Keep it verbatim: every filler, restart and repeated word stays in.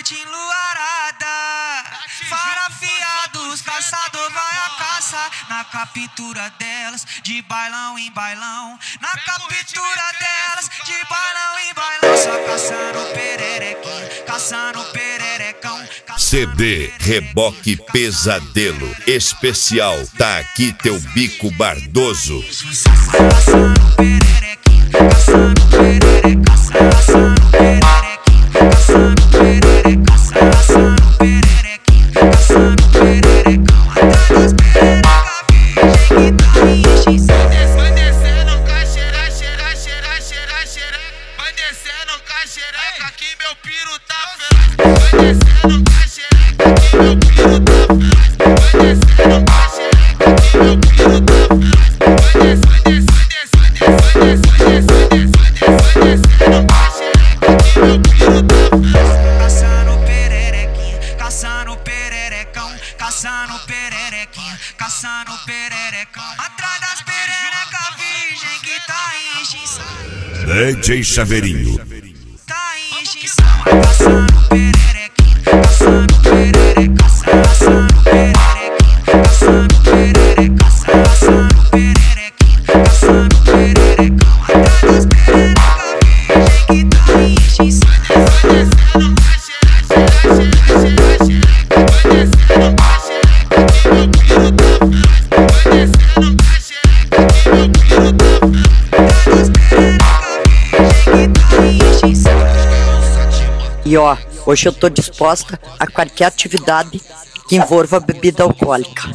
noite enluarada, farafiados, caçador vai à caça. Na captura delas, de bailão em bailão. Na captura delas, de bailão em bailão. Só caçando pererequinho, caçando pererecão. C D Reboque Pesadelo Especial, tá aqui teu bico bardoso. Caçando pererequinho, caçando perereca, caçando pererequinho, caçando perereca, caçando pererequinho, caçando pererecão. Atrás das pererecas virgem que tá em extinção. Vai descendo, caixeira, cheira, cheira, cheira, cheira. Vai descendo, caixereca, que meu piro tá feroz. Vai descendo, caixereca, que meu piro tá feroz. Vai descendo, caixereca, que meu piro tá feroz. Vai descendo, vai descendo, vai descendo, vai descendo, caixereca, que meu piro tá feroz. Caçando pererequinha, caçando pererecão, caçando pererequinha, caçando pererecão. Atrás das pererecas virgem que tá em extinção. D J Chaveirinho. Tá em extinção. Caçando pererequinha, caçando perereca, caçando pererequinha, caçando perereca, caçando pererequinha, caçando pererecão. Atrás das pererecas virgem que tá em extinção. Vai descendo, caixeira, cheira, cheira, cheira. Vai descendo, caixereca, que meu piro tá feroz. Vai descendo, caixereca, que meu piro tá feroz. Atrás das pererecas virgem que tá em extinção. E ó, hoje eu tô disposta a qualquer atividade que envolva bebida alcoólica.